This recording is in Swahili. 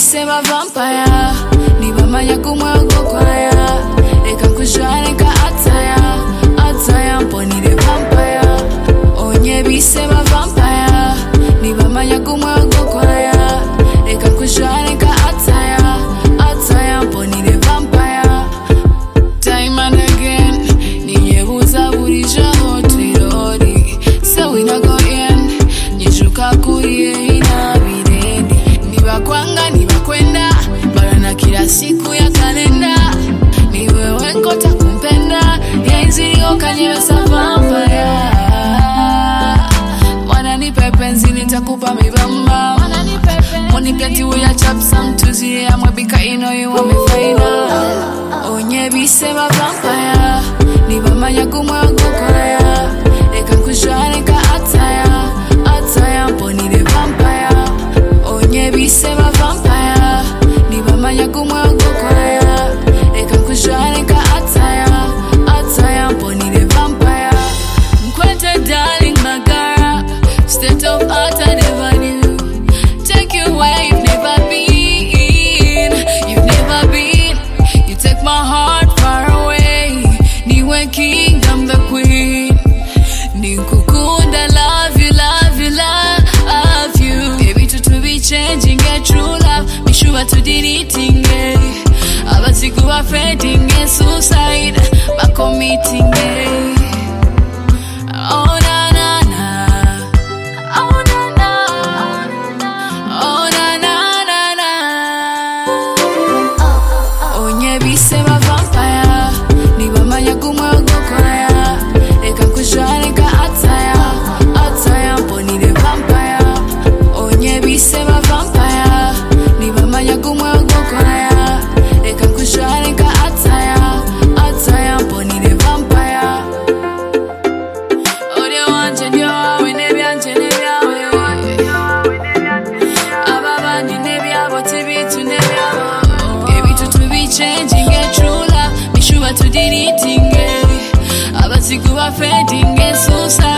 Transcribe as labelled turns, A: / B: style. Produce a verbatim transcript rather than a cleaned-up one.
A: bisema vampire nibamanya kumwagokwaya reka nkujane ka ataya ataya mponire vampire onye bisema vampire nibamanya kumwagokwaya reka nkujane ka ataya ataya mponire vampire time and again ninyebuza buri jaho twirori so we not go in nyijuka kuriye inabirende nibakwanga nibakwenda barana kila siku ya kalenda ni wewe nkota kumpenda yenzio kanyesa vampire wana nipe penzi nitakupa mibamba wana nipe penzi money plenty we a chop some tuzi amwebika ino you want me final onye bisema vampire nibamanya kumwagokwaya reka nkujane ka ataya ataya mponire vampire onye bisema vampire nibamanya kumwagokwaya reka nkujane ka ataya ataya mponire vampire mkwete darling magara state of art I never knew take you where you've never been you've never been you take my heart far away niwe king I'm the queen nikukunda love you love you love you baby to to be changing get true love be sure to deleting it abasiku ba fading get suicide ba committing it oh na na na oh na na oh na na na na onye bisema vampire nibamanya kumwagokwaya reka nkujane ka ataya ataya mponire vampire onye bisema vampire nibamanya kumwagokwaya reka nkujane ka ataya ataya mponire vampire ode wanje ndio wawe nebyanje nebyawe ababandi nebyabo tibitu nebyabo ebitu to be changing get true love be sure to deleting it abasiku ba fading get suicide